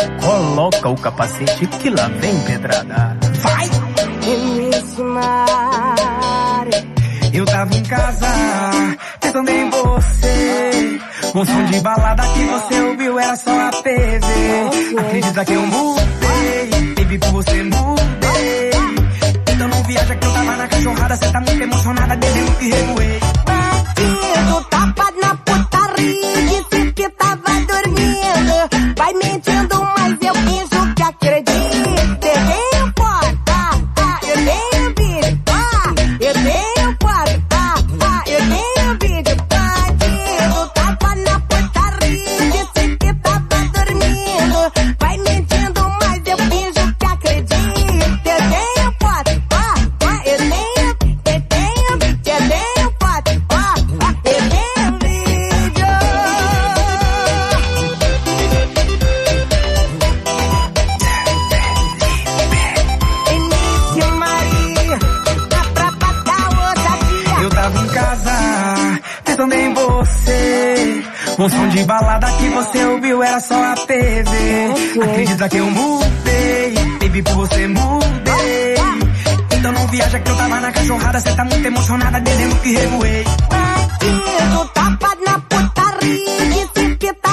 Coloca o capacete que lá vem pedrada. Vai! Eu tava em casa, pensando em você. Um som de balada que você ouviu era só a TV. Acredita que eu mudei, baby, por você mudei. Então não viaja que eu tava na cachorrada. Cê tá muito emocionada, bebendo que revoei. Bandido, tapa na putaria. Disse que tava dormindo. Vai mentindo, mas eu finjo que acredito. Eu tenho foto, eu tenho vídeo. Eu tenho foto, eu tenho vídeo. Bandido, tapa na putaria. Disse que tava dormindo. Vai mentindo, mas eu finjo que acredito. Eu tenho foto, eu tenho foto, eu tenho vídeo. Início Maria, dá pra pagar ousadia. Eu tava em casa, pensando em você. Um som de balada que você ouviu era só a TV. Acredita que eu mudei, baby, por você mudei. Então não viaja que eu tava na cachorrada. Cê tá muito emocionada, dizendo que revoei. Bandido, tapa na putaria. Disse que tá